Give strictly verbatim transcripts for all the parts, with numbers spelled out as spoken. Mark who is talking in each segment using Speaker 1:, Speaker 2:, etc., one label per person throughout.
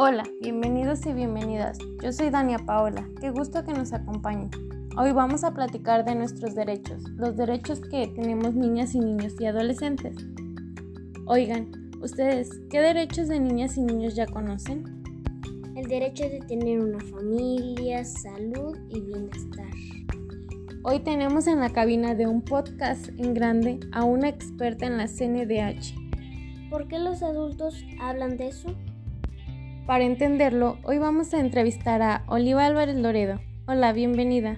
Speaker 1: Hola, bienvenidos y bienvenidas. Yo soy Dania Paola. Qué gusto que nos acompañen. Hoy vamos a platicar de nuestros derechos, los derechos que tenemos niñas y niños y adolescentes. Oigan, ¿ustedes qué derechos de niñas y niños ya conocen?
Speaker 2: El derecho de tener una familia, salud y bienestar.
Speaker 1: Hoy tenemos en la cabina de un podcast en grande a una experta en la C N D H.
Speaker 2: ¿Por qué los adultos hablan de eso?
Speaker 1: Para entenderlo, hoy vamos a entrevistar a Oliva Álvarez Loredo. Hola, bienvenida.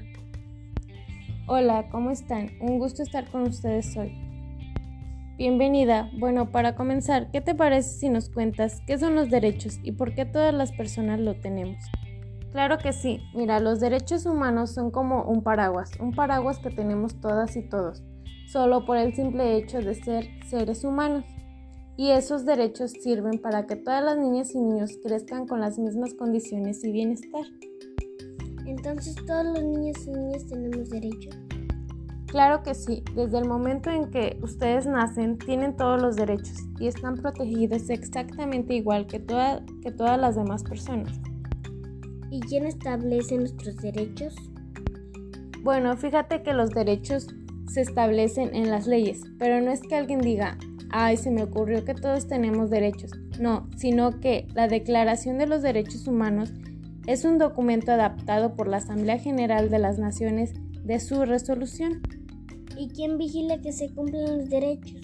Speaker 1: Hola, ¿cómo están? Un gusto estar con ustedes hoy. Bienvenida. Bueno, para comenzar, ¿qué te parece si nos cuentas qué son los derechos y por qué todas las personas lo tenemos? Claro que sí. Mira, los derechos humanos son como un paraguas, un paraguas que tenemos todas y todos, solo por el simple hecho de ser seres humanos. Y esos derechos sirven para que todas las niñas y niños crezcan con las mismas condiciones y bienestar.
Speaker 2: Entonces, ¿todos los niños y niñas tenemos derechos?
Speaker 1: Claro que sí. Desde el momento en que ustedes nacen, tienen todos los derechos y están protegidos exactamente igual que, toda, que todas las demás personas.
Speaker 2: ¿Y quién establece nuestros derechos?
Speaker 1: Bueno, fíjate que los derechos se establecen en las leyes, pero no es que alguien diga, ay, se me ocurrió que todos tenemos derechos. No, sino que la Declaración de los Derechos Humanos es un documento adaptado por la Asamblea General de las Naciones de su resolución.
Speaker 2: ¿Y quién vigila que se cumplan los derechos?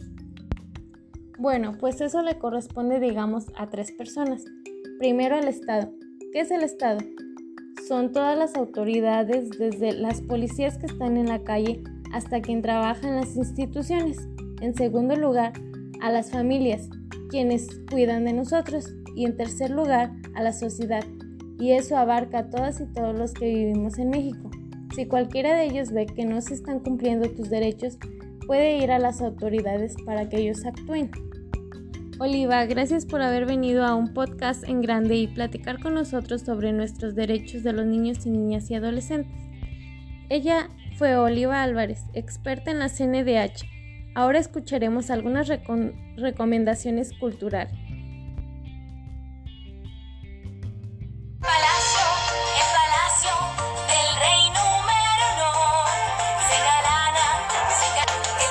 Speaker 1: Bueno, pues eso le corresponde, digamos, a tres personas. Primero, el Estado. ¿Qué es el Estado? Son todas las autoridades, desde las policías que están en la calle hasta quien trabaja en las instituciones. En segundo lugar, a las familias, quienes cuidan de nosotros. Y en tercer lugar, a la sociedad. Y eso abarca a todas y todos los que vivimos en México. Si cualquiera de ellos ve que no se están cumpliendo tus derechos, puede ir a las autoridades para que ellos actúen. Oliva, gracias por haber venido a un podcast en grande y platicar con nosotros sobre nuestros derechos de los niños y niñas y adolescentes. Ella fue Oliva Álvarez, experta en la C N D H. Ahora escucharemos algunas recom- recomendaciones culturales.
Speaker 3: Palacio, el palacio del rey número uno. Se engalana, se engalana,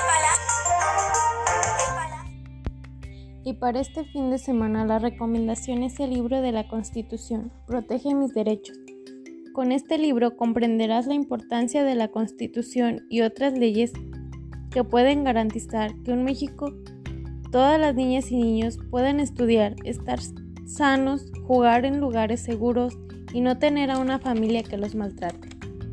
Speaker 3: el palacio, el palacio.
Speaker 1: Y para este fin de semana la recomendación es el libro de la Constitución, Protege mis derechos. Con este libro comprenderás la importancia de la Constitución y otras leyes que pueden garantizar que en México todas las niñas y niños puedan estudiar, estar sanos, jugar en lugares seguros y no tener a una familia que los maltrate.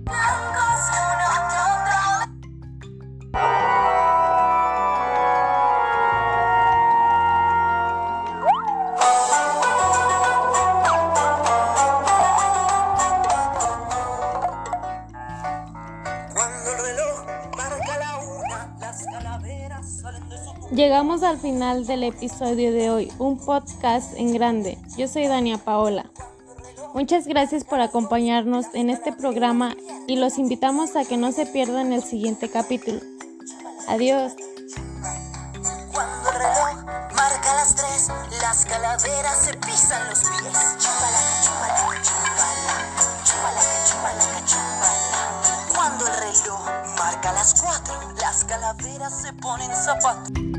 Speaker 1: Llegamos al final del episodio de hoy, un podcast en grande. Yo soy Dania Paola. Muchas gracias por acompañarnos en este programa y los invitamos a que no se pierdan el siguiente capítulo. Adiós.
Speaker 3: Cuando el reloj marca las tres, las calaveras se pisan los pies. Chupalaca, chupalaca, chupala, chupalaca, chupalaca, chupala. Cuando el reloj marca las cuatro, las calaveras se ponen zapatos.